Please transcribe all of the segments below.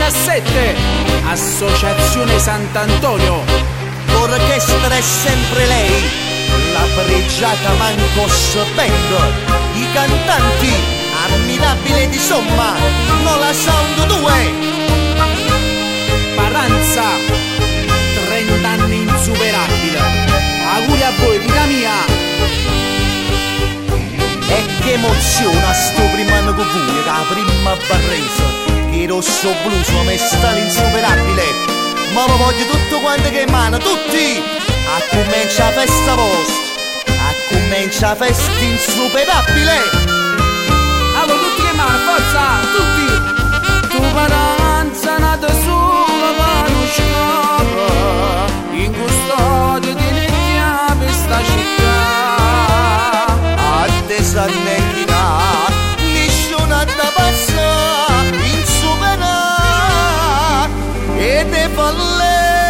2017, Associazione Sant'Antonio. L'orchestra è sempre lei, la pregiata Mancos Band, i cantanti ammirabili di somma, Nola Sound 2. Paranza, 30 anni insuperabile. Auguri a voi, vita mia. E che emozione a sto primo anno con voi, che la prima barresa, che rosso blu sua mesta l'insuperabile. Ma lo voglio tutto quanto che mano, tutti! A comincia la festa vostra, a comincia la festa insuperabile! Allora tutti che mano, forza, tutti! Tu paranza nata sulla mano scapa, in custodia di neglia per sta città. A te s'annecchina, nessuna da passare, insuperare, e te falle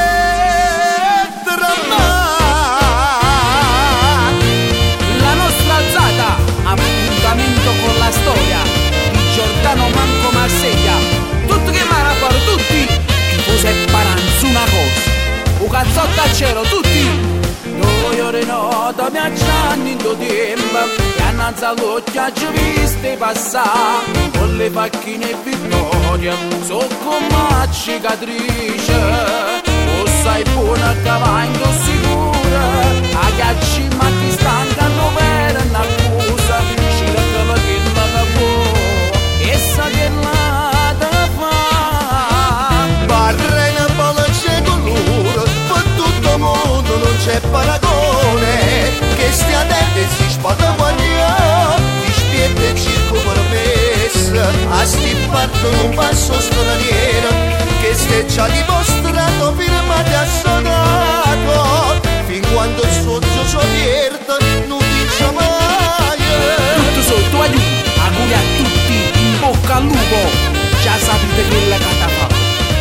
la nostra alzata, appuntamento con la storia di Giordano Manco Marseglia. Tutti che mano a fare, tutti! Tifoso e Paranza una cosa, un cazzotto a cielo, tutti! 2 ore nota mi accianno in tuo tempo, e annanzi all'occhio ci viste passare, con le macchine vittoria, so come cicatrice, o sai buona cavagno sicura, a ghiacci ma ti stancano per un'accusa, ci regala che la può, e sa che la da fa. Barrena c'è colore, per tutto il mondo non c'è paragone, che stia attenti e si spada guagliare, ti spietta il circo permesso, a sti parto non passo straniero, che se ci ha dimostrato firmati a sonato, fin quando il socio sovierta non dice mai. Tutto sotto, aiuto, auguri a tutti, in bocca al lupo, già sapete quella che ta fa.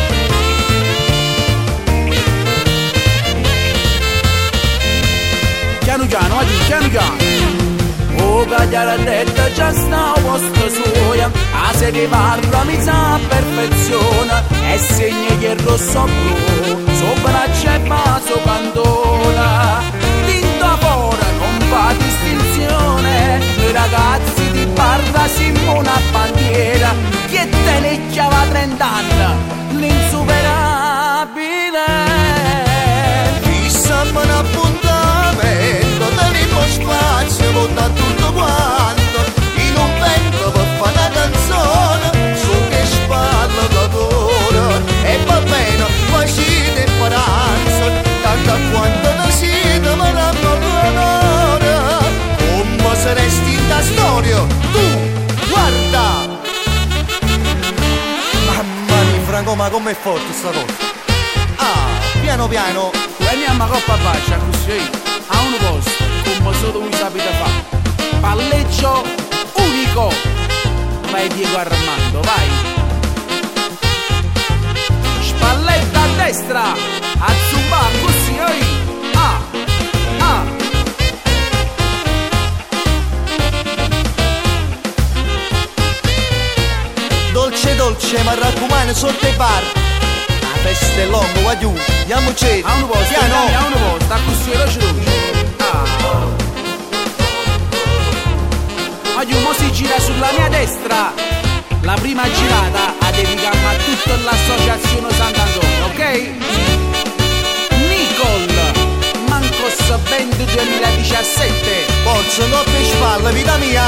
Piano piano, aiuto, piano piano. O cagliare a testa già sta a posto suoia, a se che parla mi sa perfezione, e segna che il rosso blu, sopra c'è vaso cantola, tinta fora non fa distinzione, noi ragazzi di Barra Simona Bandiera, che te ne chiava 30 anni, l'insuperabile. Fissa un appuntamento, tenevo spazio, vota tutto quanto, in un vento per fare una canzone, su che spalla lavora, e va bene, facite Paranza, tanto a quanto ne siete, ma la parlare, come saresti in da storia, tu, guarda! Mamma mia, Franco, ma com'è forte sta cosa? Ah, piano piano. Veniamo a coppa faccia così, a un posto, come solo lui sapete fare. Palleggio unico. Vai Diego Armando, vai. Spalletta a destra, a zumba così, oi. Ah, ah. Dolce dolce, ma raccomando sotto i bar. La festa è lunga, guagliù, andiamoci. A un posto, piano. a un posto, a così, veloce. Ah. Aiuto, mo si gira sulla mia destra. La prima girata a dedicare a tutta l'associazione Sant'Antonio, ok? Nicole, Mancos Band 2017. Forza, coppe spalle, vita mia.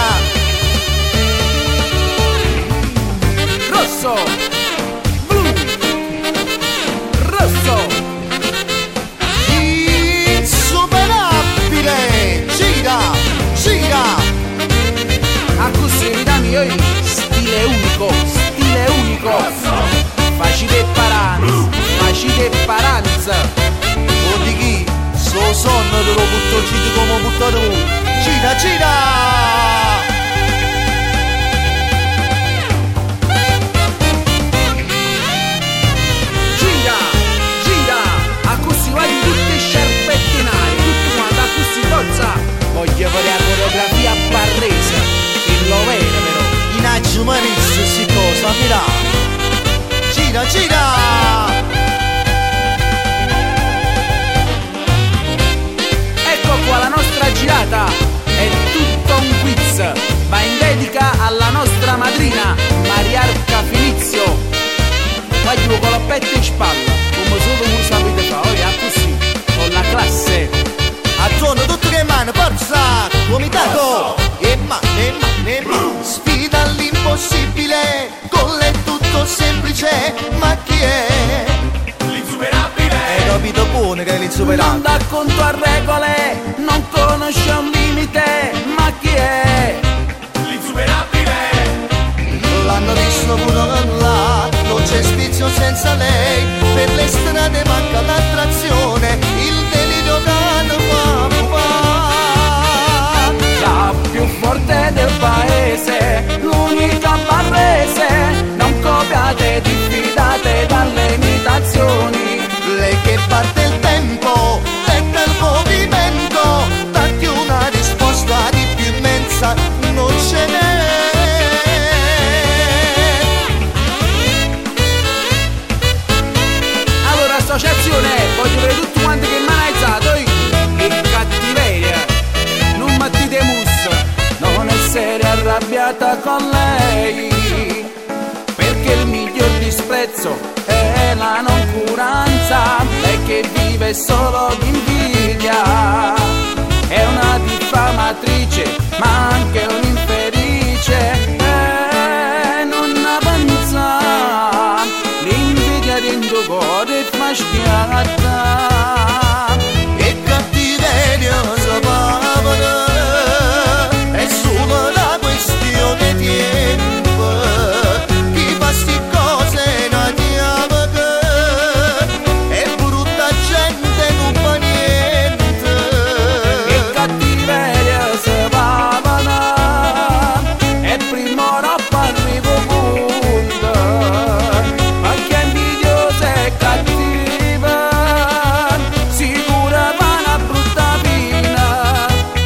Rosso, blu, rosso, insuperabile. Gira, gira. a così vita mia, stile unico, stile unico. Facile Paranza, facile Paranza. O di chi? So sonno te lo butto giù come buttato voi. Gira, gira. Voglio fare la coreografia barrese, il lo vero però. In aggiumarisse si cosa, mirà. gira, gira. Ecco qua la nostra girata, è tutto un quiz, va in dedica alla nostra madrina Mariarca Finizio. Voglio con la petta in spalla, come solo voi sapete fare, ora così, con la classe. Attorno tutte le mani, forza, comitato. E mano, sfida all'impossibile, con lei tutto semplice, ma chi è? L'insuperabile. Hai capito buono che è Non l'insuperabile? dà conto a regole, non conosce un limite, ma chi è? L'insuperabile. L'hanno visto pure là, non c'è spizio senza lei, per le strade manca l'attrazione, il delirio che fa. La più forte del paese, l'unica barrese, non copiate, diffidate dalle imitazioni. Lei che parte il tempo, letta il movimento, datti una risposta di più immensa, non ce n'è. Allora associazione, voglio vedere tutti quanti che mi hanno alzato, che cattiveria, non battite mus, non essere arrabbiata con lei, perché il miglior disprezzo è la noncuranza, lei che vive solo di invidia, è una diffamatrice ma anche un'infelice, non avanza, l'invidia dentro cuore fa schiatta. E cattiveria sapavano, è solo una questione di tempo, chi fa sti cose non diavolo, è brutta gente non fa niente. Che cattiveria se pavana, e prima roba arrivo punto, ma che invidiosa e cattiva, sicura va una brutta fina.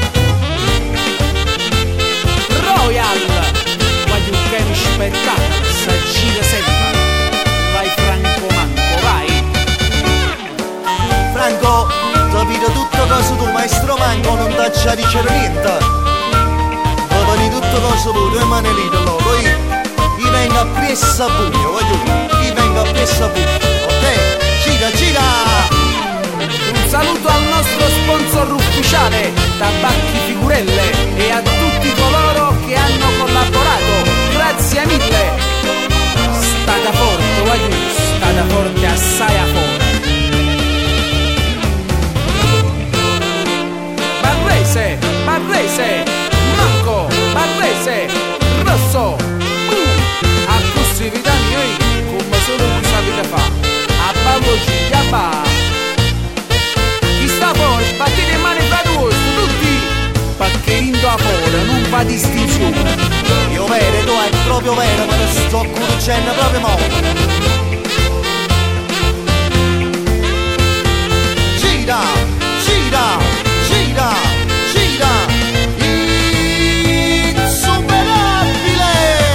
Royal, voglio che mi spettacolo, s'aggira sempre, vai Franco Manco, vai. Franco, capito tutto cosa tu maestro Manco non t'accia dicere niente. Dopo di tutto cosa tu, due mani lì da loro, io vengo a pressa pugno, voglio, io vengo a pressa pugno, ok? Gira, gira! Un saluto al nostro sponsor ufficiale, Tabacchi Figurelle, e a tutti coloro che hanno collaborato, grazie mille. State forte, voglio, state forte, assai a forte. Barrese, Manco, Barrese, Rosso, a così vita mia, come solo voi sapete fa, a Paolo Gigliabà. Chi sta fuori, battete le mani fra di voi, tutti, perché indo a fuori non fa distinzione. Io vero, tu è proprio vero, ma ti sto cucendo proprio mo'. Gira, gira, gira, gira, insuperabile!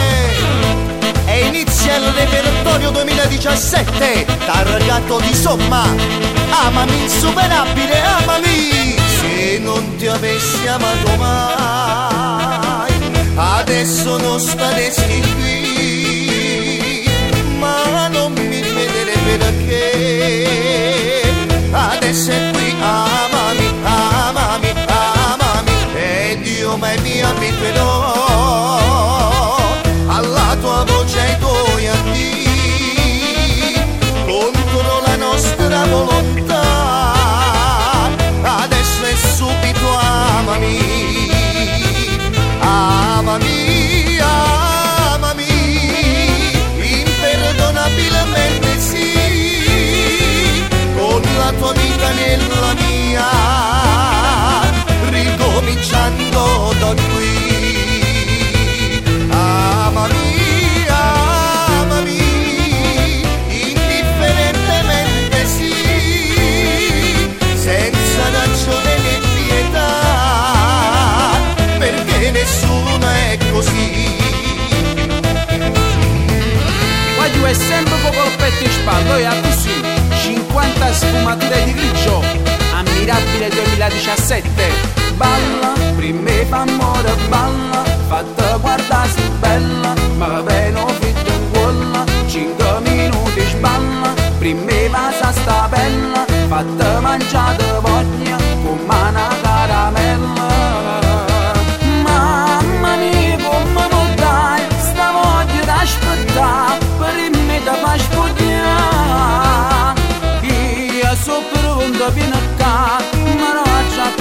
E inizia il repertorio 2017, targato di somma, amami insuperabile, amami! Se non ti avessi amato mai, adesso non staresti qui, ma non mi rivedere perché adesso è qui, amami, amami, amami, ed io mai mi abituerò alla tua voce, ai tuoi addi, contro la nostra volontà, adesso è subito, amami, amami, amami, imperdonabilmente sì, con la tua vita nella mia, ricominciando da qui. Amami, amami, indifferentemente sì, senza ragione né pietà, perché nessuno è così. Voglio è sempre poco ballo e così 50 sfumature di grigio, ammirabile 2017. Balla, prima fa amore, balla, fatta guardare si bella, ma bene fitto in quella, 5 minuti sballa, prima va sta bella, fatta mangiare voglia, come una caramella. Mamma mia, come mi dai, sta voglia da aspettare, per me da fa spugliare. Io so pronto fino a qua, ma non faccio a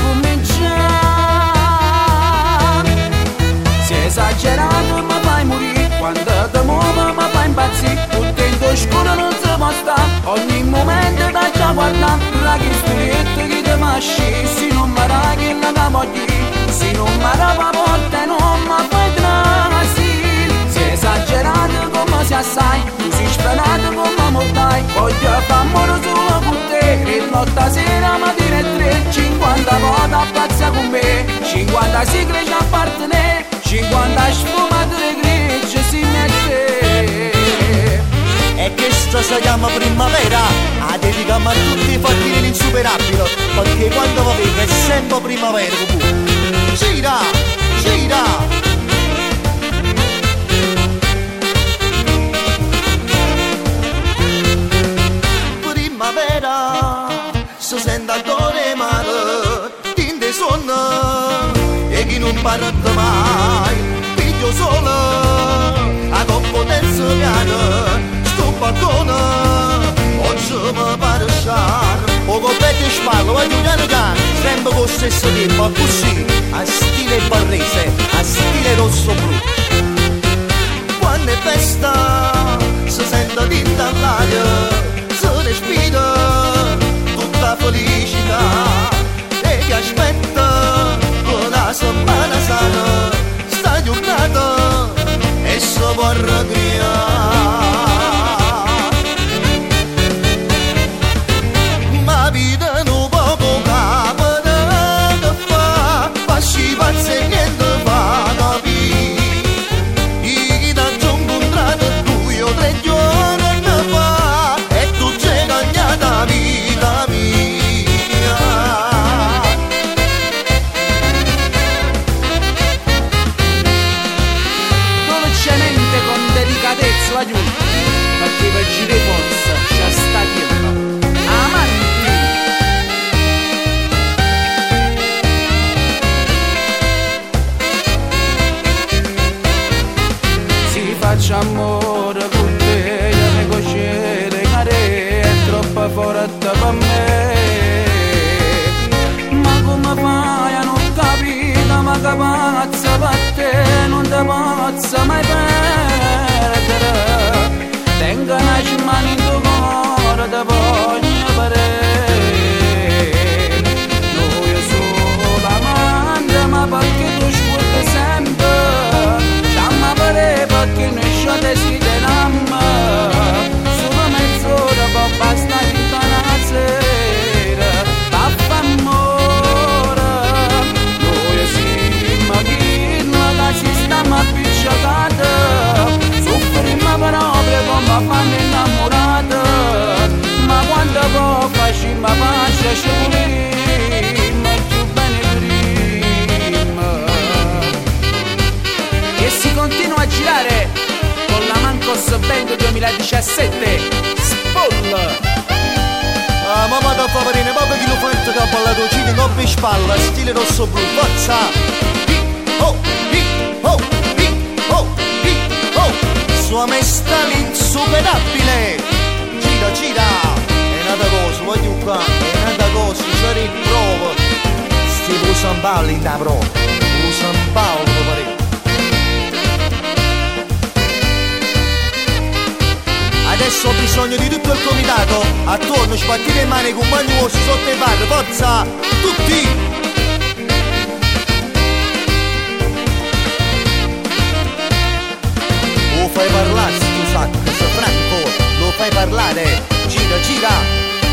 cominciare. Se esagerato mi fai morire, quando ti muovo mi fai impazzire, tutto in tuo scuro non si può stare, ogni momento da già guardare, la che stretta che ti masci, se non mi raghi la capogli, se non mi rava porta non mi fai trasire. Se esagerato come si assai, tu sei spenato come mi dai, voglio far amore solo con te, e notte sera mattina e 3, 50 volte a pazza con me, 50 sigle ci appartene, 50 sfumature grigie si mette. E questa si chiama primavera, la dedichiamo a tutti i fattini l'insuperabile, perché quando va bene è sempre primavera comunque. Gira, gira. Primavera, si sente a cuore mare, tinte sonno, e chi non parte mai, figlio solo, a competenza piano, sto balcone, oggi mi pare sciare, o coppetto in spalla, vai piano piano, sempre con lo stesso tempo, così, a stile barrese, a stile rosso-blu. Quando è festa, si sente tinta all'aria, si respira tutta felicità, e ti aspetta una settimana sana, sta giornata e si può recreare. Ma vita non poco capita che fa, passi pazzi e niente fa capire. Chi da un contratto tu io 3 giorni fa, e tu c'è cagnata vita mia. Dolcemente con delicatezza aiuto, perché per girare forza c'è sta dietro. Amanti, si faccia amore con te, mi cosciere care, è troppo forte per me. Ma come fai a non capire, ma che pazza per te, non ti posso mai perdere. Tengo una mano in tuo cuore, ti voglio vedere. Noi solo amante, ma perché tu scuote sempre, chiama per perché noi ci desideriamo. Solo mezz'ora può bastare tutta la sera, papà amore. Noi siamo chi non si stiamo appicciati, soffriamo proprio come fanno innamorati, ma quando poi facciamo pace ci volimmo più bene prima. E si continua a girare con la Mancos Band 2017, Spoll. Ah, mamma da favorire, proprio chi lo fa il capo alla cucina, coppia in spalla, stile rosso-blu, forza! Hi-ho, hi-ho, hi-ho, hi-ho! Sua maestà l'insuperabile! Gira, gira! È nata cosa, voglio qua, è nata cosa, c'è riprova! Stivo San Paolo in da prova, San Paolo, pare. Adesso ho bisogno di tutto il comitato, attorno sbattite le mani con bagnosi sotto i bar, forza, tutti! Lo fai parlare, scusate, sei franco, lo fai parlare, gira, gira!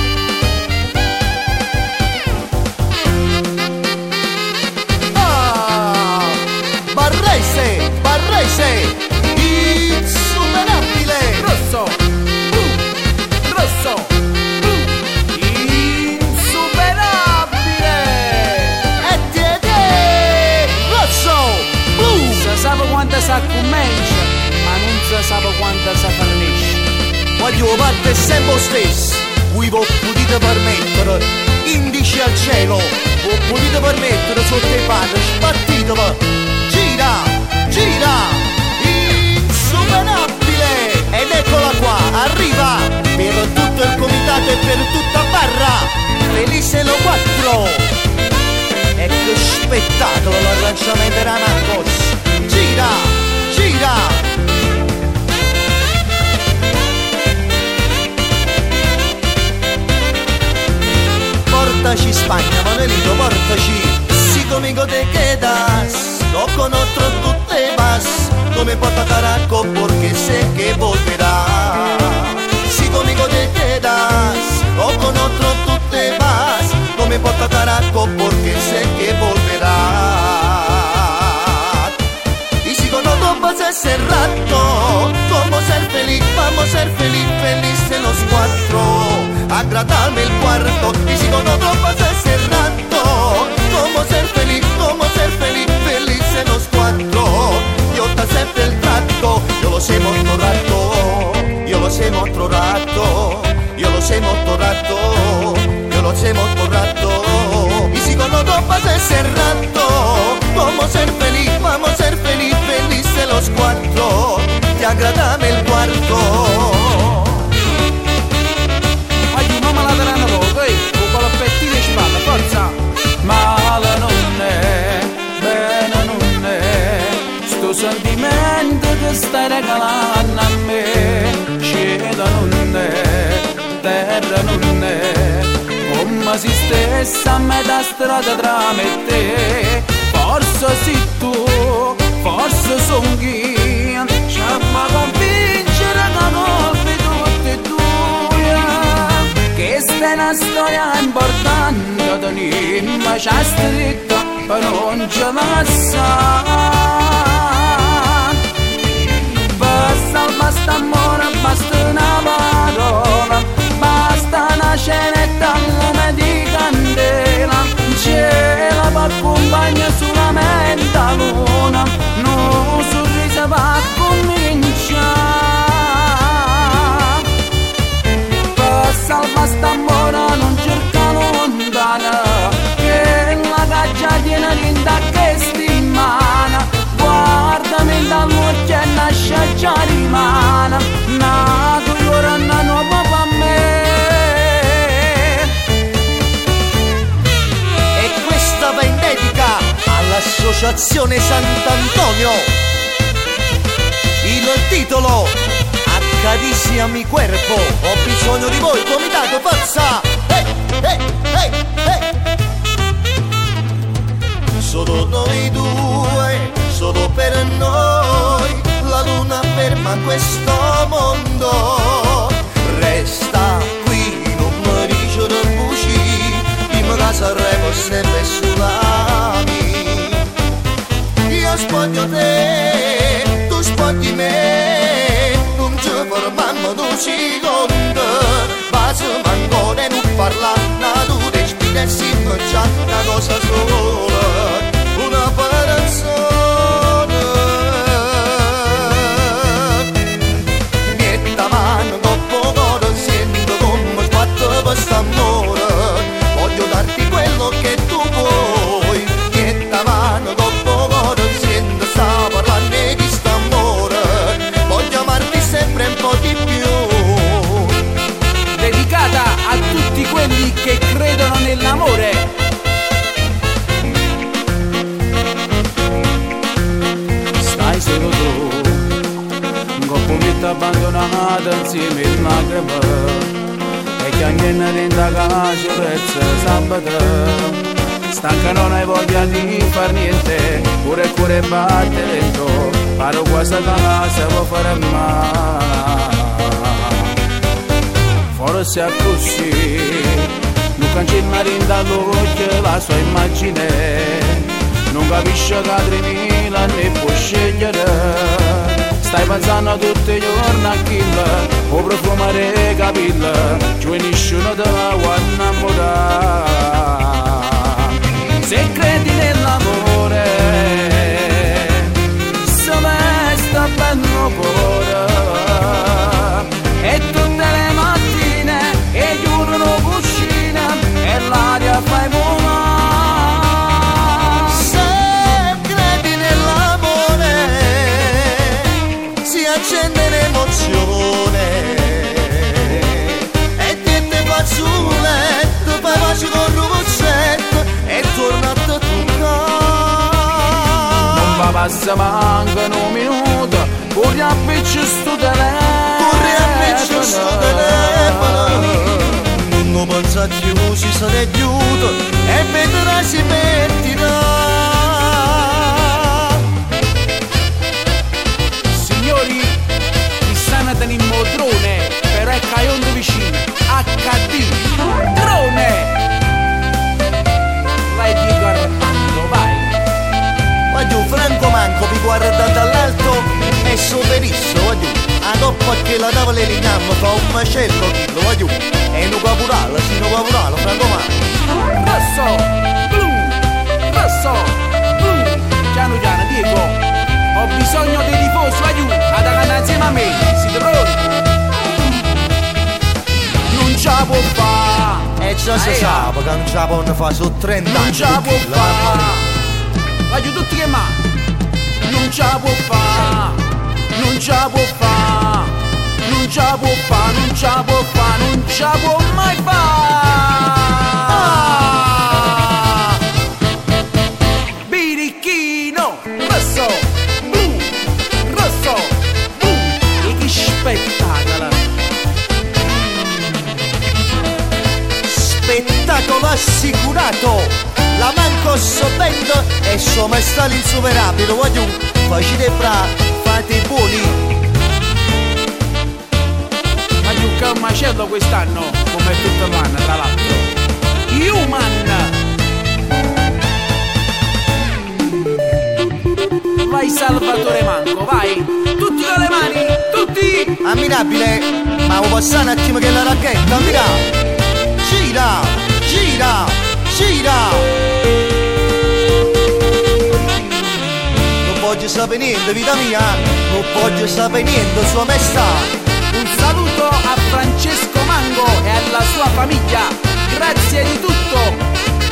Barrese, Barrese, insuperabile! Rosso, so, insuperabile. E tieni, Rosso, Si sa quanto si comincia, ma non si sa quanto si finisce. voglio parte sempre stesso. Voi vi potete permettere, indici al cielo, vi potete permettere sotto i panni, sbattitevi, gira, gira, insuperabile. Ed eccola qua, arriva, per tutto il comitato e per tutta Barra, Felice Lo 4. E che spettacolo l'arrangiamento era Marcos, gira, gira. Portaci Spagna, Manelito, portaci. Si conmigo te quedas, no con otro tú te vas. No me importa carajo porque sé que volverás. Si conmigo te quedas, no con otro tú te vas. No me importa carajo porque sé que volverás. Y si con otro vas ese rato, como ser feliz, vamos a ser feliz, felices los cuatro. Agradable el cuarto. Y si con otro pasa ese rato, como ser feliz, felices los cuatro. Yo te acepto el trato, yo lo sé molto rato, yo lo sé molto rato, yo lo sé molto rato, yo lo sé molto rato. Y si con otro pasa ese rato, como ser feliz, vamos a ser feliz, felices los cuatro. Y agradable el cuarto. Con la pettina in spalla, forza! Male non è, bene non è, sto sentimento che stai regalando a me. Cielo non è, terra non è, come se stessa a metà strada tra me e te. Forse sei tu, forse son io, ci fa convincere che colpi tutti e due. Questa è una storia importante, tenimmo già stretta per non ce la sa. Per salvare st'amore basta una parola, basta una scenetta di candela. Cielo per accompagna solamente la luna, no sorriso per cominciare. Salva st'amore non cerca lontana, che la caccia tiene linda che stimana. Guardami dall'occhio e nasce già rimane, nato ora una nuova per me. E questa va in dedica all'Associazione Sant'Antonio. Il titolo: Acaricia mi cuerpo, ho bisogno di voi, comitato, forza! Hey, hey, hey, hey. Solo noi due, solo per noi, la luna ferma questo mondo. Resta qui, non mi dice da buci, in casa Sanremo sempre sull'ami. Io spoglio te, tu spogli me, non ci fermiamo un secondo. Basta ancora non parla, natura e spina e si faccia una cosa sola, una persona. Niente mano dopo cuore, sento come sbatte quest'amore, voglio darti quello che tu vuoi. Niente mano dopo cuore, sento sta parlando di st'amore, voglio amarti sempre un po' di più. Dedicata a tutti quelli che credono nell'amore. Stai solo tu, un coppetto abbandonato insieme al Maghreb, e che anche ne renda cacio prezzo sabato. Stanca non hai voglia di far niente, pure il cuore batte dentro, paro questa casa può fare male. Forse è così, non cancella dall'occhio la sua immagine, non capisce che a 3000 ne può scegliere. Stai pensando tutti i giorni a kill, o profumo dei capelli, ci nessuno te la vuole innamorare. Se credi nell'amore, se me sta bello cuore, e tutte le mattine, e giurano cucina, e l'aria fai volare. Se credi nell'amore, si accende l'emozione, e te fazzole, tu fai pace con il ruzzetto, e torna a te toccare. Non va passa manca un minuto, corri a piccio sto telefono, corri a piccio sto telefono. Non pensa più si sarà aiuto, e vedrà si metterà. Signori, mi stanno tenendo un drone, però è caiondo vicino, HD, drone! Vai di guardando, vai! Guarda, Franco Manco mi guarda dall'alto e so benissimo, guarda, a coppa che la tavola e lignammo fa un macello, guarda, e un caporale, sì, un caporale, Franco Manco. Rosso, blu, piano piano, Diego, ho bisogno di tifosi, aiuto, ad andare insieme a me, si drone! Non ce la può fare! E già si sa, che non ce la può fare su 30 anni. Non ce la può fare! Voglio tutti che ma non ce la può fare, non ce la può fare, non ce la può fare, non ce la può fare, non ce la può mai fare. Birichino, rosso, blu, e che spettacolo! Spettacolo assicurato! La manco sovvento e suo maestro insuperabile, voglio, facite bra, fate buoni. Ma più che un macello quest'anno, come tutto l'anno, tra l'altro. Human! Vai Salvatore Manco, vai! Tutti con le mani, tutti! Ammirabile, ma vuoi passare un attimo che la racchetta, mira! Gira, gira, gira! Non voglio sapere niente, vita mia, non voglio sapere niente, sua maestà. Un saluto a Francesco Mango e alla sua famiglia, grazie di tutto!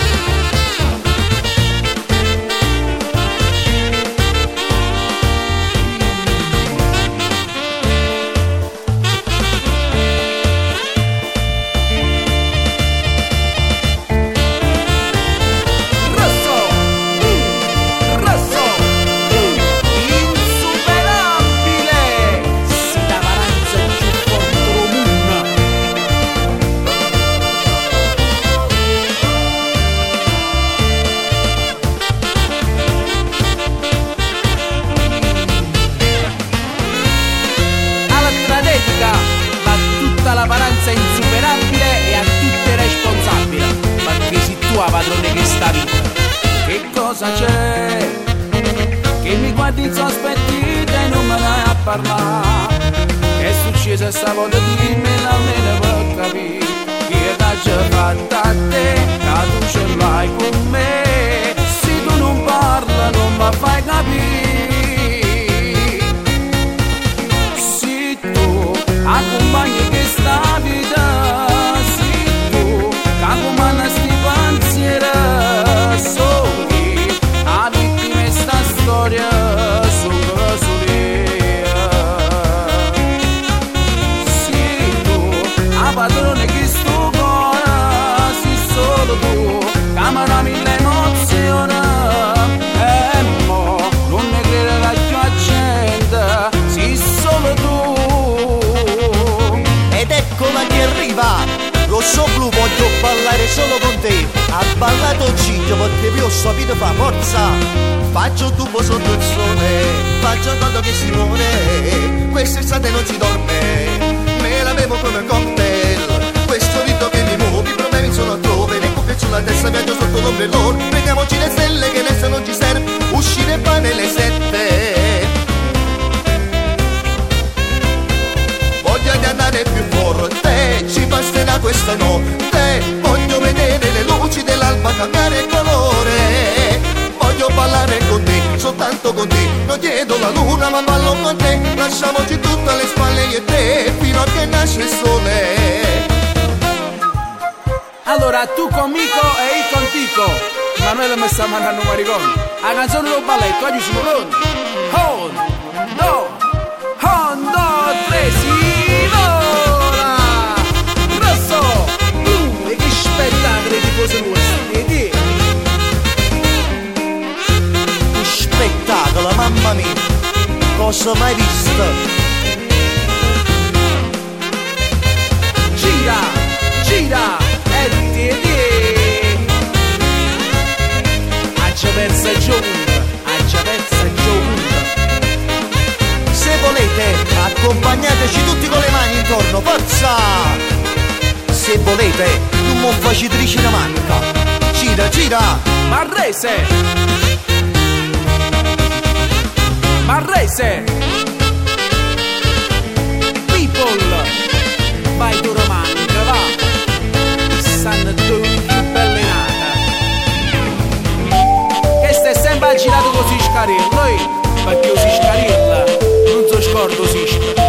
La paranza insuperabile e a tutte responsabile, perché sei tu la padrone che sta vita. Che cosa c'è? Che mi guardi insospettita e non me ne hai a parlare. Che è successo stavolta, dimmelo almeno per capire. Che t'ha già fatta a te, che tu ce l'hai con me. Se tu non parli non mi fai capire. Se tu accompagni che sta vita, sei tu che comanda sti pensieri, soli a vittime sta storia, solo solia. Sei tu a padrone che sto cuore, sei solo tu che mi dà mille emozioni, e mo non ne crederà più a gente, sei solo tu. Eccola che arriva, rosso blu voglio ballare solo con te. Ha ballato Ciccio perché vi ho sapito fa forza. Faccio tubo sotto il sole, faccio tanto che si muore. Quest'estate non si dorme, me la bevo come cocktail. Questo rito che mi muove, i problemi sono altrove. Le cuffie sulla testa, viaggio sotto l'ombrellone. Prendiamoci le stelle che adesso non ci serve, uscire fa nelle 7. lasciamoci tutte alle spalle io e te fino a che nasce il sole. Allora tu conmigo e io contigo. Manuele mi sta mandando un maricone. La canzone del balletto, oggi siamo pronti. Hondo, tre, si vola. Rosso, e che spettacolo di cose nuove. Che Spettacolo, mamma mia, cosa mai visto? Gira, e Accia persa giunta. Se volete, accompagnateci tutti con le mani intorno, forza! Se volete, non mo facitrici una manca. Gira! Marrese People, vai tu romanca, va. Sanno tu più belle nata. Che stai sempre girato così scarillo, perché io si scarilla, non so scordo si scarilla.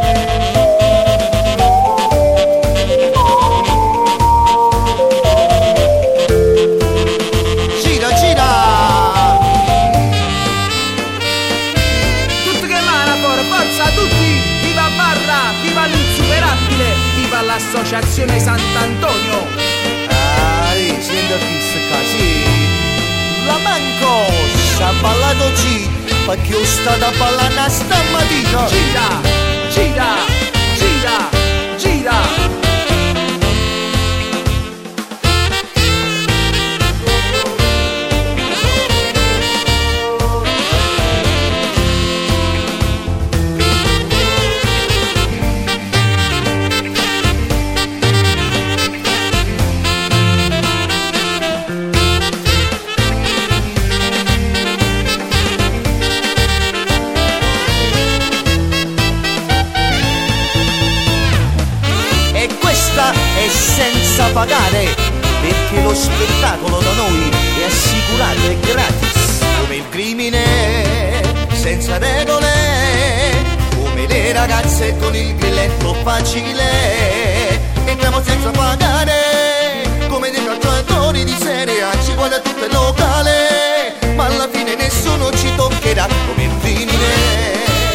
Gira! Tutti che mano, forza tutti! Viva Barra, viva l'insuperabile, viva l'associazione Sant'Antonio! Sento chi sì. La manco, s'ha ballato oggi, perché io stato a ballare stamattina. Gira! E senza pagare, perché lo spettacolo da noi è assicurato e gratis. Come il crimine senza regole, come le ragazze con il grilletto facile. Entriamo senza pagare, come dei calciatori di Serie A, ci guarda tutto il locale, ma alla fine nessuno ci toccherà come il crimine.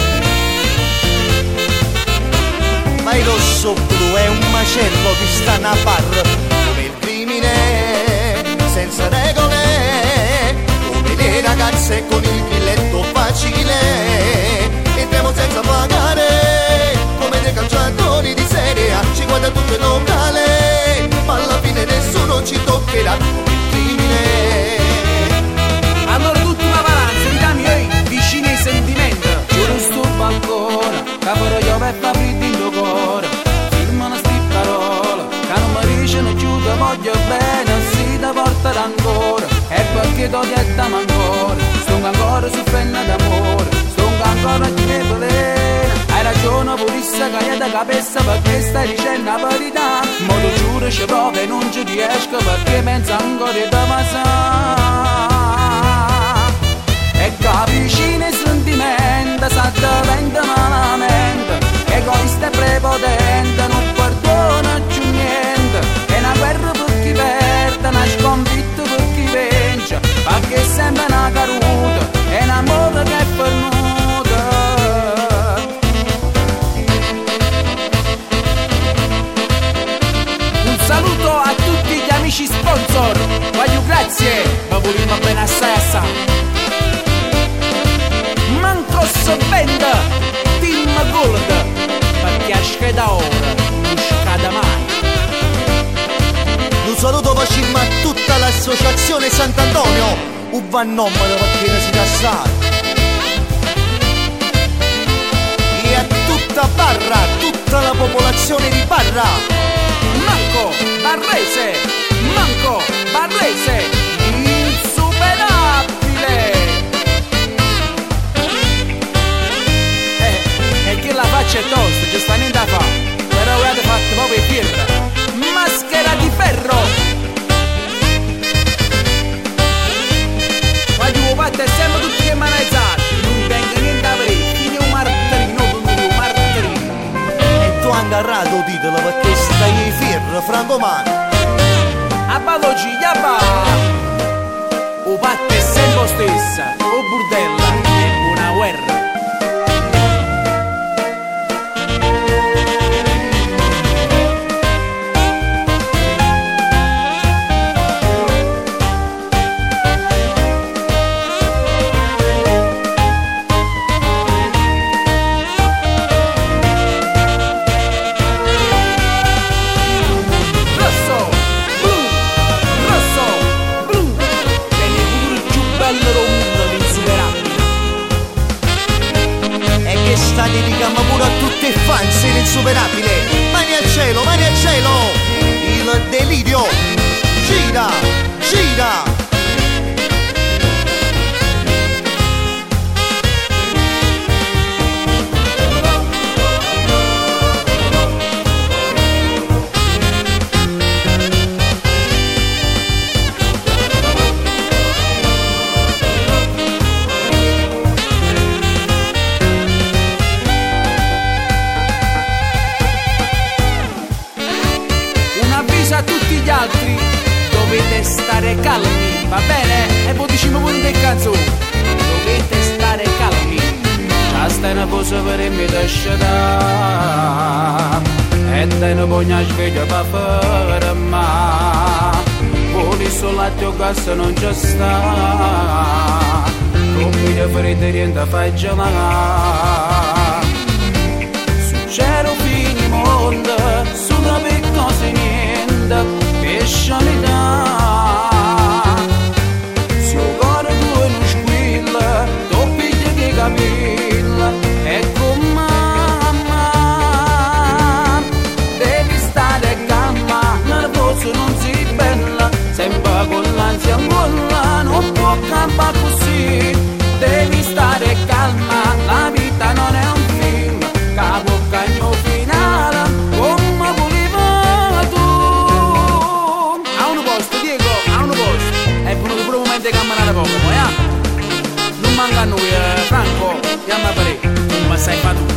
Ma il rosso blu è un macello che sta a bar, come il crimine senza regole, come le ragazze con il grilletto facile. Entriamo senza pagare, come dei calciatori di Serie A, ci guarda tutto il locale, ma alla fine nessuno ci toccherà come il crimine. Allora tutta una valanza di dami vicini ai sentimenti. Giuro sto balcone, caporo io per aprire il cuore. Firmano sti parole, che non mi dicono più te voglio bene, si ti porta ancora. E perché ti dietto ancora, sto ancora soffrendo d'amore, sto ancora di me veleno. Hai ragione purissa che hai da cabeça, perché stai dicendo la verità. Ma lo giuro ci provo e non ci riesco, perché penso ancora di me sa. E capisci i sentimenti, sa diventa malamente, egoista e prepotente, non perdona più niente. È una guerra per chi perde, una sconfitta per chi vince, perché è sempre una caduta, è un amore che è pernuta. Un saluto a tutti gli amici sponsor, voglio grazie, ma vogliamo bene assai. Manco Band, Team Gold, perché a scada ora, non scada mai. Un saluto facciamo a tutta l'associazione Sant'Antonio, un vannomero perché ne si assai. E a tutta Barra, tutta la popolazione di Barra. Manco Barrese, insuperabile. E che la faccia è tosta, giustamente da fa, però avete fatto proprio birra. Maschera di ferro. Ma io fate sempre tutti che manaizzati, non tengo niente da vedere, fino un martellino, comando. A Balogiglia va. O patta è sempre stessa, o burdella è una guerra. Sta dedicando pure a tutti i fans l'insuperabile. Mani al cielo, il delirio. Gira, gira. A tutti gli altri dovete stare calmi, va bene? E poi diciamo pure in canzone, dovete stare calmi. Basta una cosa per me da scegliere e te ne voglio svegliare per fare ma voli solo a tuo gas non c'è sta, non mi freddo niente fai gelare. Succero fini mondo, sono per cose niente pescianità. Se il cuore tuo non squilla, tu pigli che capilla e con mamma devi stare calma, nervoso non si bella, sempre con l'ansia molla, non può campare così. Devi stare calma, la vita non è un film, capo cagno finale, come voleva tu. A un posto, Diego, a un posto. È venuto pure un momento di camminare poco, non manca a noi, Franco, chiama per ma sai fa tu.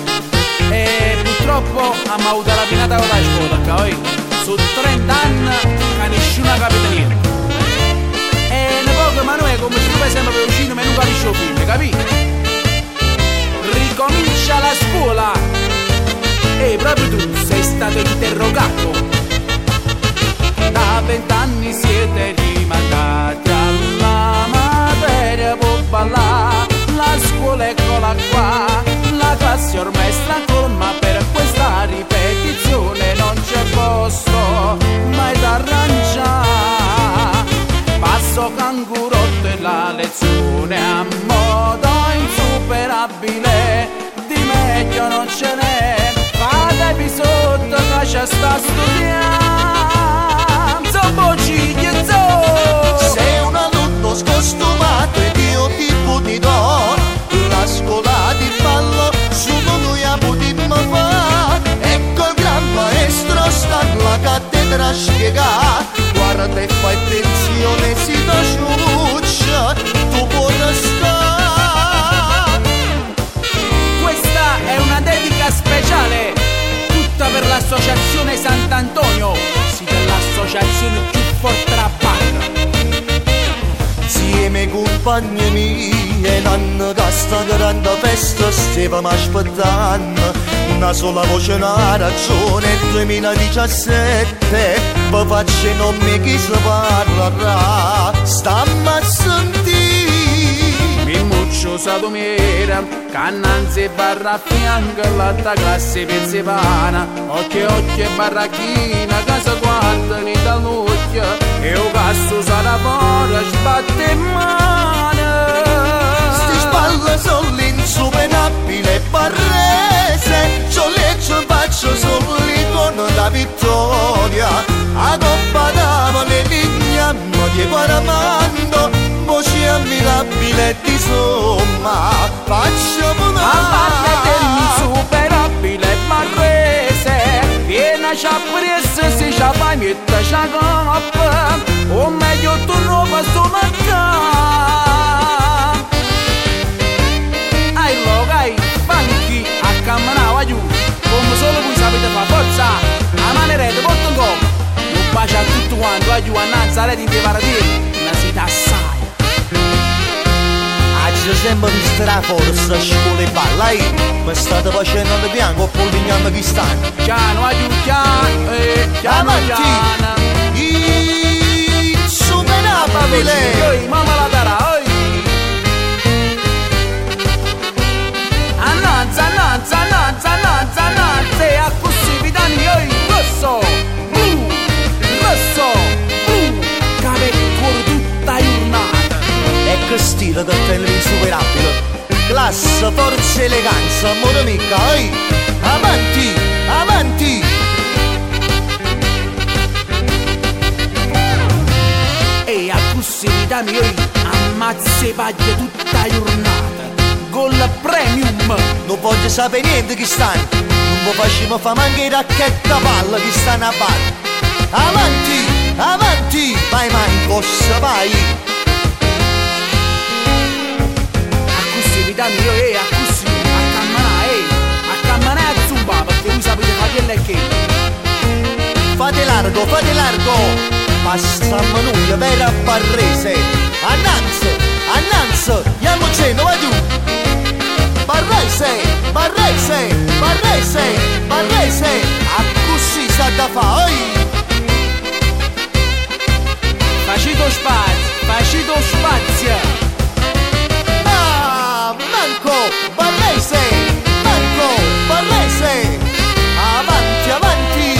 E purtroppo abbiamo avuto la pinata con la scuola, poi su 30 anni che nessuno capita niente. E ne poco ma noi come se tu sempre per vicino ma non capisci il film, capì? Ricomincia la scuola e proprio tu sei stato interrogato. Da 20 anni siete rimandati alla materia può ballare. La scuola eccola qua, la classe ormai sta colma, per questa ripetizione non c'è posto mai da arrangiare. Passo cangurotto e la lezione a modo insuperabile, di meglio non ce n'è, fatevi sotto che c'è sta studiando. Zobociglia, Sei un alunno scostumato ed io ti do la scuola di ballo, solo noi a potimmo fa. Ecco il gran maestro sta alla cattedra a spiegare. Guarda e fai attenzione, si da sciuccia, tu puoi restare. Questa è una dedica speciale, tutta per l'associazione Sant'Antonio, sì, per l'associazione più forte della barra. Insieme compagni miei, l'anno che sta grande festa stavamo aspettando. Una sola voce, una ragione, 2017, per faccia non mi chi si parlerà. Stammi a sentire Mimmuccio sa domenica, cannanzi e barra a fianco, l'altra classe pezzi pana, occhio e barracchina, casa guardano dall'occhio, e o casso sarà fuori, sbatte in mano. sti spalle sono l'insuperabile Barrese, c'ho faccio solo l'icono da vittoria. A coppa d'amore lignammo di paramando, voce ammirabile di somma, faccio volare. A parte dell'insuperabile Barrese, viene a presa se ci fai mettere a coppa, o meglio tu non posso mancare. Ai logai, banchi, a camminare giù, come solo voi sapete fare forza, a manerete, porto un po'. voglio a Nazareth in Devaradì, una si tassai. C'è sempre visto la forza, scuola e balla, mi state facendo di bianco o pollignando chi stanno. Piano, aiutiamo, piano, piano. Insuperabile! Mamma la darà, oi! Annanza, annanza, annanza, annanza, annanza, e a così vitani, oi! Rosso, rosso, cave cuore tutta giornata. E che stile del tenere insuperabile! Classe, forza, eleganza, amore mica, oi! Avanti, avanti! E a così vitani, oi! Ammazza e paglia tutta giornata. Gol premium! Non voglio sapere niente chi stanno! Non vi facciamo fare manche racchetta palla che stanno a balle! Avanti, avanti! Vai manco, vai! Vitani io a così, a cammanare a zumba, perché voi sapete fare che che. Fate largo, passiamo noi vera Barrese. Annanzi, annanzi, andiamo ceno, vai giù. Barrese, Barrese, Barrese, Barrese, a così sa da fa, oi. Facito spazio. Manco, Barrese, Manco, Barrese, avanti, avanti.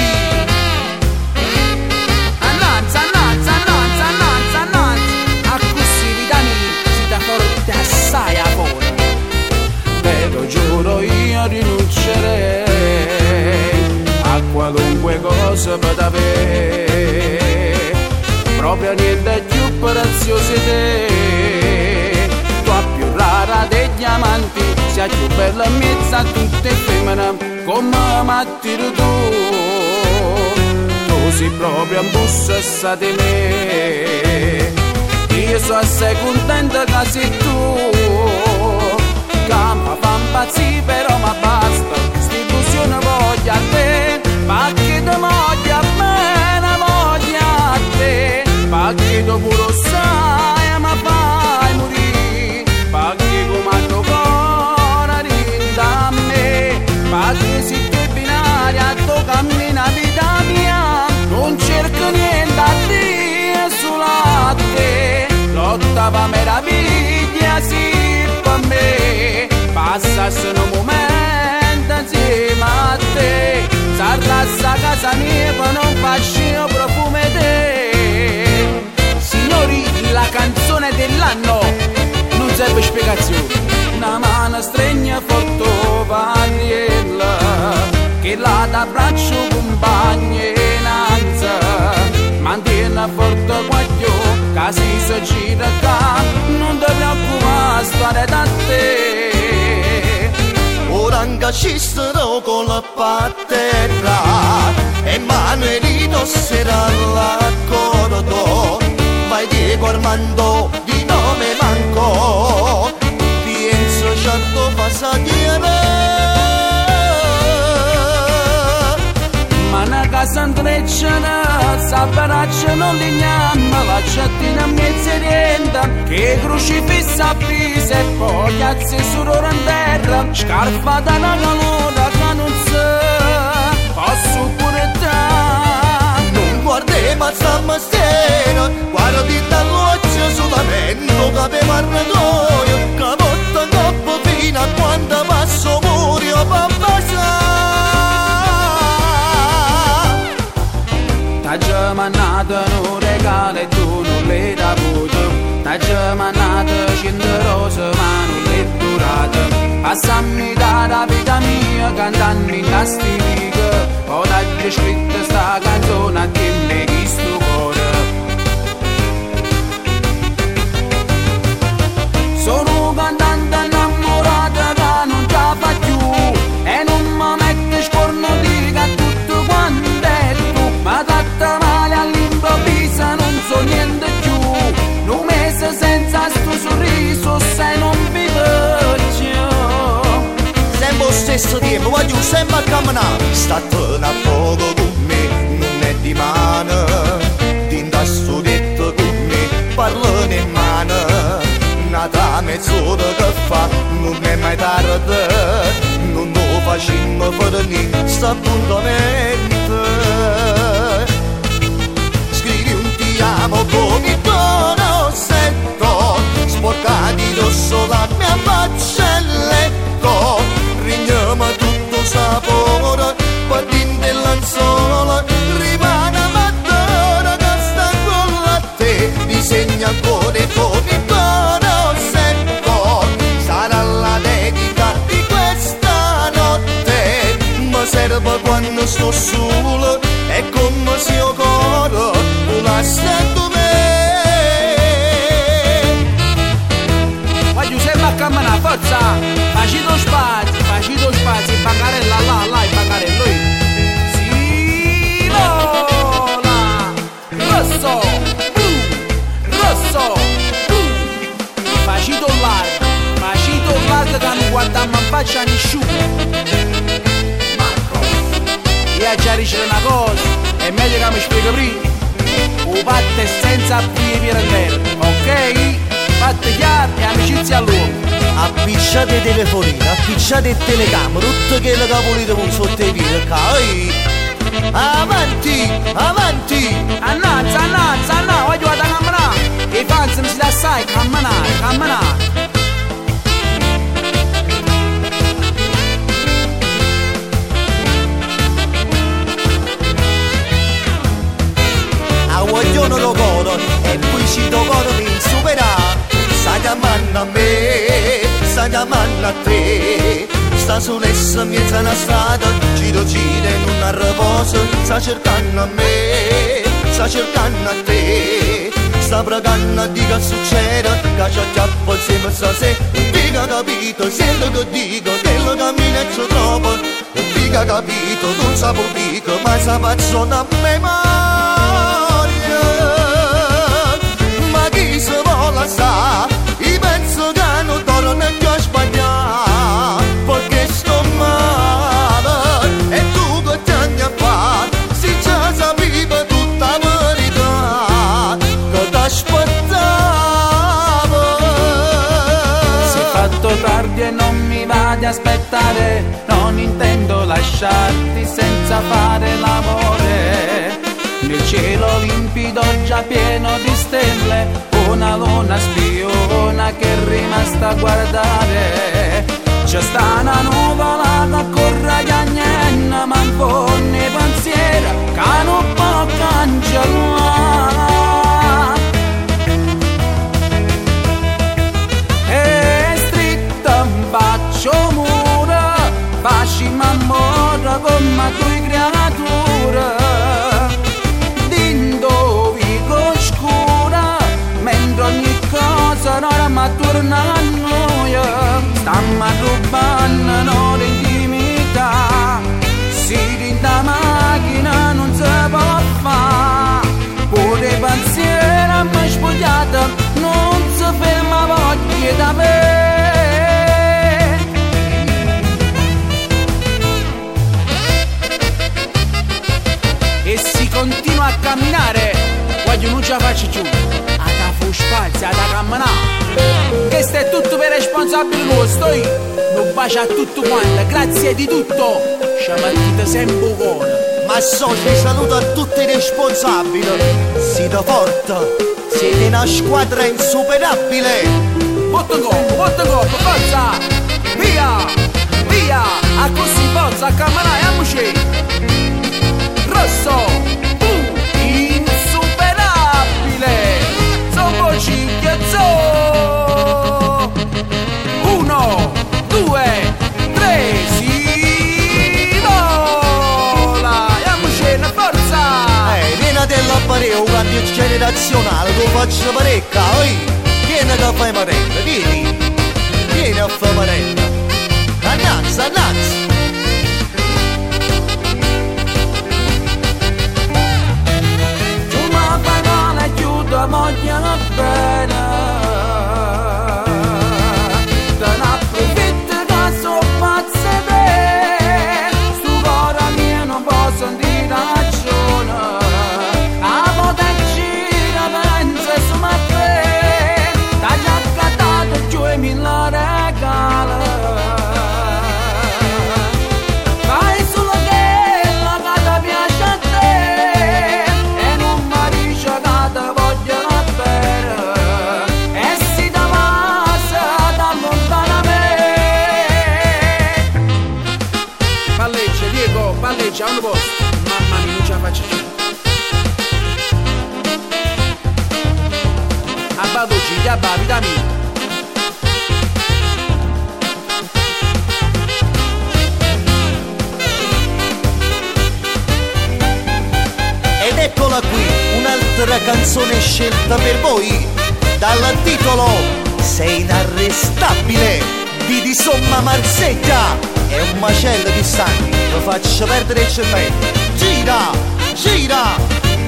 Annanza, annanza, annanza, annanza, annanza. A così vitani si da forte assai a cuore. Vedo giuro io rinuncerei a qualunque cosa per avere. Proprio niente più prezioso di te. Tua più rara degli amanti, sia più bella in mezzo a tutte femmine, come m'attiri tu. Tu sei proprio un bussa di me. Io sono assai contenta che sei tu. Che mi fa impazzire però ma basta. St'illusione voglio a te, perché ti voglio a me, voglio a te. Perché tu pure sai, ma fai morire. Perché comando cuore rinda a me. Perché si che binaria tu cammina vita mia. Non cerco niente a te, solo a te. L'ottava meraviglia sì per me. Passasse un momento insieme a te. S'arrassa a casa mia per non farci profumo te. Signori, la canzone dell'anno non serve spiegazioni. Una mano stregna forte variella, che la t'abbraccio compagna in anza. Mantiene forte quaglio, che si gira qua. Non ti preoccupare, stare da te. Ora ci starò con la patera e Manuelino sarà l'accordo. Vai Diego Armando di nome manco, penso certo passatiere. Ma una casa intrecciata, s'abbraccia non lignama, la ciattina mezz'orienta, che crocifissa appisa e poi cazzi surora in terra, scarpa da una calora che non sa, posso pure te. Non guardi ma stamma stera, guardi dall'occhio solamente che aveva il retoio, che botta troppo fino a quando passo murio papà. T'ha già mandato un regalo e tu non l'hai avuto. T'ha già mandato 100 rose ma non l'hai durata. Passammi dalla vita mia cantando in castigo. Poi t'ha scritto sta canzone a dirmi chi sto cuore. Sono un cantante innamorato che non ce la fa più. E non mi mette scorno di che tutto quanto è tu. Ma tratta male all'improvviso non so niente più. Un mese senza sto sorriso se non vi vedo. Sempre lo stesso tempo, voglio sempre a camminare. Statene a poco con me, non è di mano. Tinta mezz'ora che fa, non è mai tardi, non lo facciamo fornire sta appuntamento. Scrivi un ti amo con il tuo rossetto, sporcati rosso la mia faccia e letto, rigniamo tutto sapore, patin dell'anzola, rimane mattona che sta con la te, disegna ancora con il tuo rossetto, sarà la dedica di questa notte, mi serve quando sto solo, è come se io coro, tu la sento me. Voglio sempre a camminare, forza, facito spazio, bancarella là, il bancarello lì. Sì, Lola, rosso, facito largo che non guardiamo in faccia a nessuno. Marco, io già dicevo una cosa, è meglio che mi spiego prima. O batte senza aprire il vero, ok? Fatte chiaro e amicizia all'uomo. Appicciate telefonino, appicciate telecamera, tutto quello che volete con sotto i piedi, ok? Avanti, avanti! Annanza, voglio andare a camminare. I fans non si dà sai, camminare. A vogliono lo coro e poi ci do coro per superare. Sta chiamando a me, sta chiamando a te. Sta sull'essa mezza una strada, giro in una riposa. Sta cercando a me, sta cercando a te. Sta pregando a dire che succede, che ci acchiappa insieme stasera. Dica capito, sento che dico, quello che mi neccio troppo. Dica capito, non sapo dico, ma sa pazzona a memoria. Ma chi se vuole sa, io penso che non torno più a sbagliare, perché sto male, e tu che ti anni a fare, si già sapeva tutta la verità, che t'aspettavo. Si è fatto tardi e non mi va di aspettare, non intendo lasciarti senza fare l'amore. Nel cielo limpido già pieno di stelle, una luna spiona che è rimasta a guardare. C'è sta una nuvola che corre gli agnelli, ma un po' ne pensiero che non può cancellare. È stretta un bacio mura, fasci m'amore come tue creature. Ogni cosa ora ma torna a noi, stiamo rubando un'ora intimità, si rinda macchina non si può fare, pure pensiero a me spogliata non si ferma voglia da me. E si continua a camminare, voglio non ce la faccio più. Spazio da camminare, questo è tutto per responsabile nostro. Non bacia a tutto quanto, grazie di tutto, ci mettete sempre buono. Ma soci, saluto a tutti i responsabili, siete forte, siete una squadra insuperabile. Botto coppa, forza, via, a così forza a camminare, amici. Rosso, insuperabile. Cinchiazzo! 1, 2, 3, sì! Vola! Andiamoci, forza! Vieni della pareo, un cambio generazionale, lo faccio parecchia, vieni che fai marella, vieni a fare marella. Annanza! Tu ma parola chiudo, vogliono bene. Te ne approfitti che so pazze te. Stu cuore mio non posso dire ragione. A volte gira pensa su me te. T'hai accattato giù e mi un'altra canzone scelta per voi dal titolo Sei inarrestabile di Somma Marseglia. È un macello di sangue, lo faccio perdere il cervello. Gira, gira.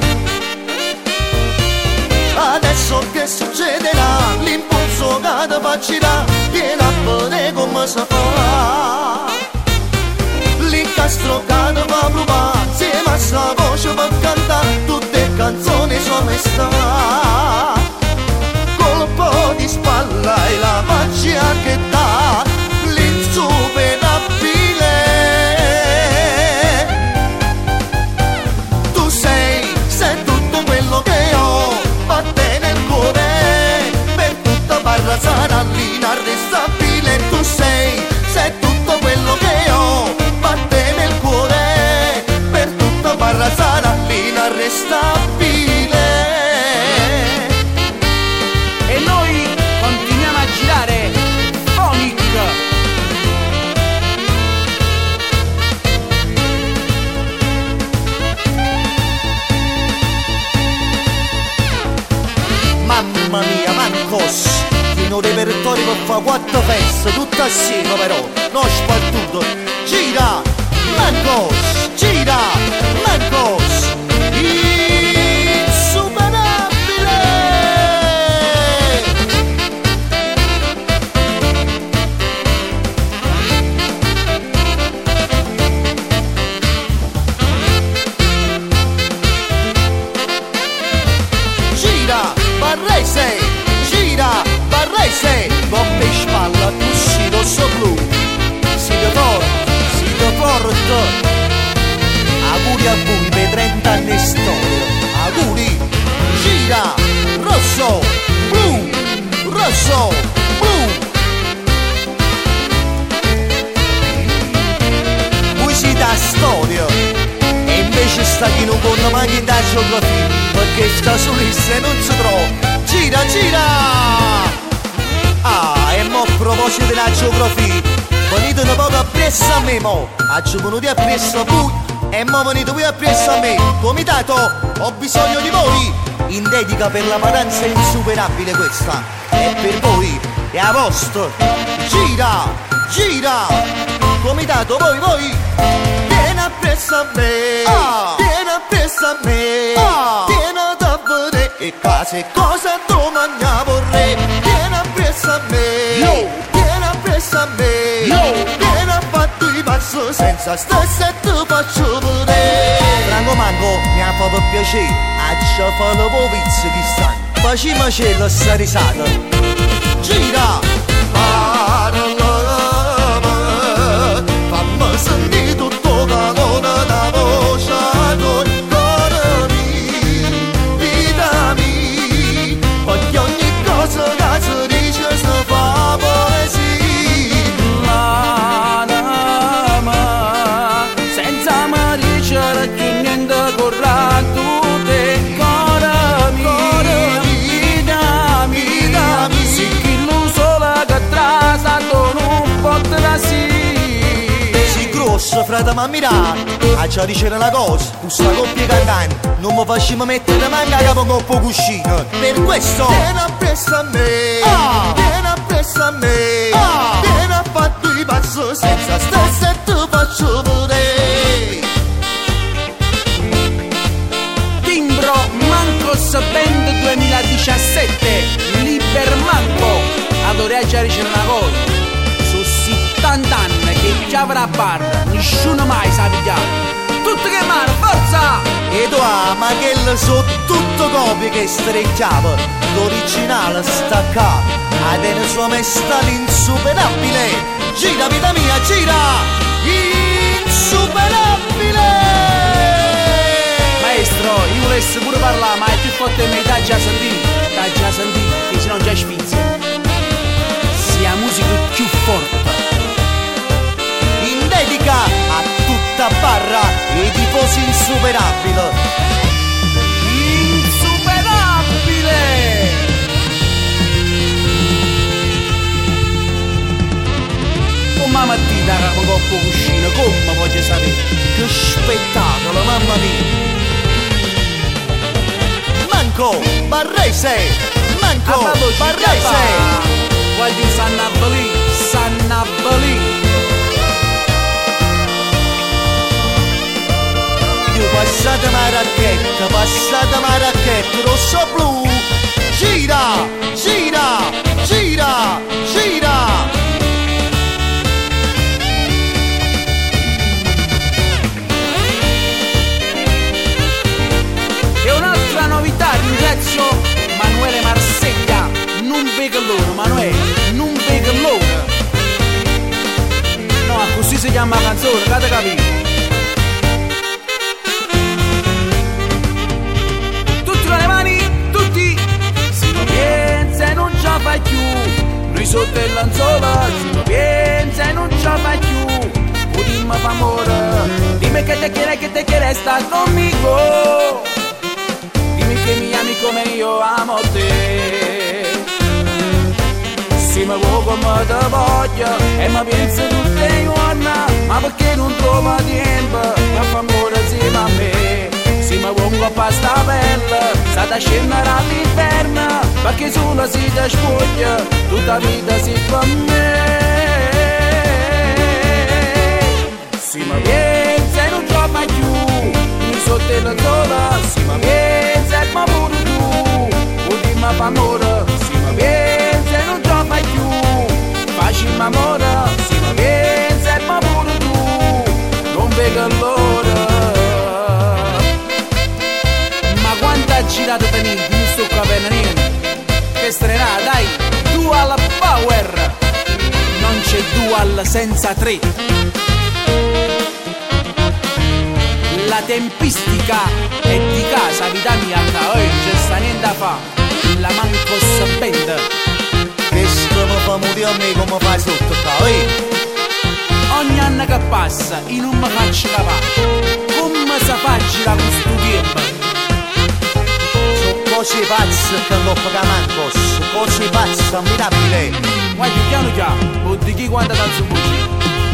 Adesso che succederà? L'impulso che ti facirà, vieni a vedere come si fa. L'incastro che ti fa provare, insieme a sta voce per cantare tutte canzoni sue maestà. Colpo di spalla e la magia che dà l'insuperabile. Tu sei tutto quello che ho, batte nel cuore, per tutta barra sarà l'inarrestabile. Tu sei tutto quello che ho, batte nel cuore, per tutta barra sarà l'inarrestabile. E noi continuiamo a girare Phonic. Mamma mia, Mancos, in un repertorio per fare 4 feste, tutte assieme però, non spartuto. Gira, Mancos, gira, Mancos, insuperabile. Gira, Barrese, gira, Barrese, coppe in spalla, cusci rosso blu. Siete forte, auguri a voi per 30 anni di storia, auguri. Gira, rosso, blu, rosso, blu. Voi siete a storia e invece sta chi non conta mai in da geografia, perché sta solista e non si trova. Gira, gira. Ah, e mo a proposito della geografia, venite un poco appresso a me mo. Oggi venuti appresso a voi e mo venite voi appresso a me. Comitato, ho bisogno di voi. In dedica per la paranza insuperabile questa è per voi, è a vostro. Gira, gira. Comitato, voi. Vieni appresso a me, vieni appresso a me, vieni a vedere e case cosa domani vorrei. Vieni appresso a me, vieni appresso a me, vieni a fatto i passi senza stress e ti faccio vedere. Franco Manco mi ha fatto piacere, ci fa le povizze che stanno, facciamoci sta risata. Gira, parlami, fammi sentire tutto calore da voce tua. Cuore mio, vita mia, perché ogni cosa che si dice si fa poesia. L'anima senza mai dicere più niente corrà tu te. Cuore mio, vita mia, sì che non solo che trasa non può trasì. Sei grosso, frate, ma mira, a già dicere una cosa, questa coppia cantante non mi facciamo mettere manca capo con poco cuscino. Per questo vieni appresso a me, vieni appresso a me, vieni a fatto i passi senza stress e ti faccio vedere. Timbro Mancos Band 2017, Liber Manco. Adorare già dicere una cosa, su 70 anni che già avrà barra, nessuno mai sa pigliare. Tutto che mano, forza! E tu ma che le so tutto copie che strecchiava, l'originale sta qua, ed è la sua maestà l'insuperabile. Gira vita mia, gira, insuperabile. Maestro, io volessi pure parlare, ma è più forte di me, da già sentito, che se no già spizia. Sia musica più forte. In dedica a tutta barra e i tifosi insuperabili. Insuperabile! Come mattina con un po' cuscino, come voglio sapere? Che spettacolo, mamma mia. Manco Barrese, Manco Barrese. Voglio Sannabali. Passate ma racchetta, rosso blu. Gira, gira, gira, gira. E un'altra novità, ringrazio Manuele Marseglia. Non vedo l'ora, Manuele, non vedo l'ora. No, così si chiama la canzone, avete capito? Fai più, noi sotto il lenzuola, si lo pensa e non ce la fai più. O dimmi fa amore, dimmi che te quiere sta conmigo. Dimmi che mi ami come io amo te. Se mi vuoi come te voglio e mi penso tutte le giorni, ma perché non trovo tempo per fare amore insieme a me? Se mi vuoi con pasta bella, sa da scendere all'inferno, perché solo si ti spoglia, tutta vita si fa a me. Se mi pensa e non ce la fai più, mi sotto il sola, se mi pensa e mi pure tu, o dimmi fa amore, se mi pensa e non ce la fai più, facciamo amore, se mi pensa e mi pure tu, non vedo l'ora. Ha girato per niente, non sto qua per niente. Che strenà, dai, dual power. Non c'è dual senza tre. La tempistica è di casa, vita mia, oggi c'è sta niente da fa. La Mancos Band. Che sto mi fa morire a me come fai sotto qua, Ogni anno che passa, io non mi faccio capace. Come si fa a girare questo tempo? Cose pazze che non fa Mancos, cose pazze, ammirabile. Guarda, piano piano, o di chi quanta danza un bucino.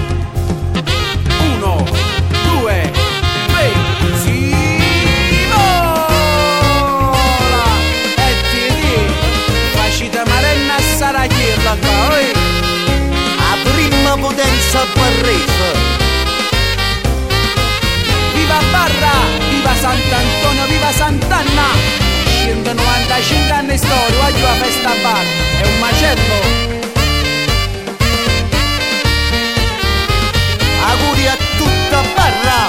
1, 2, 3, si vola! E ti facite marenna a Sarajevo, poi. A prima potenza barrese. Viva Barra, viva Sant'Antonio, viva Sant'Anna! 195 anni storia, oggi la festa a bar, è un macello. Auguri a tutta Barra.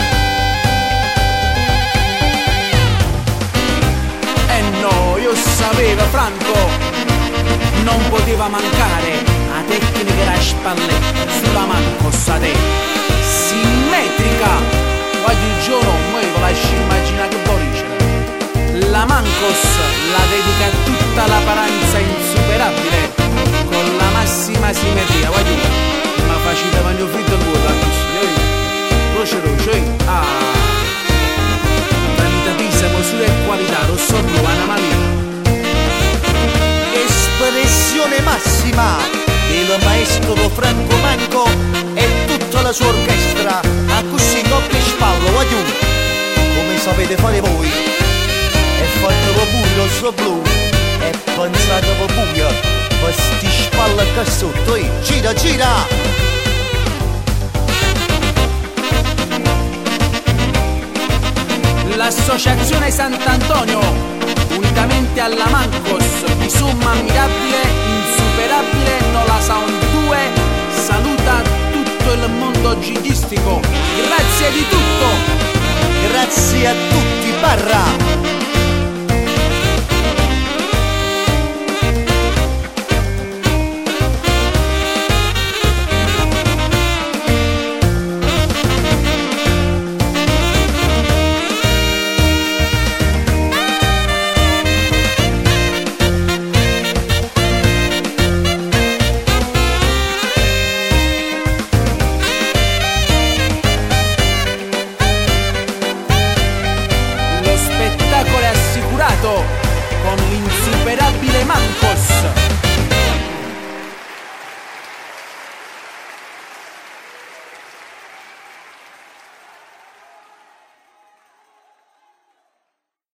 No, io sapevo, Franco, non poteva mancare la tecnica della spalletta sulla Mancos a te. Simmetrica, oggi giorno me lo lasci immaginare che borisce. La Mancos la dedica a tutta l'apparenza insuperabile con la massima simmetria, guarda, ma facile mangiare fritto il vuoto, roce, vanità pisa, misura e qualità, rosso blu, anomalia. Espressione massima del maestro Franco Manco e tutta la sua orchestra, a così coppia e spallo, guarda, come sapete fare voi. E fatevo pure lo suo blu e pensatevo pure per sti spalle qua sotto, gira, gira! L'Associazione Sant'Antonio, unitamente alla Mancos, di somma ammirabile, insuperabile, Nola Sound 2, saluta tutto il mondo gigistico. Grazie di tutto! Grazie a tutti, Barra!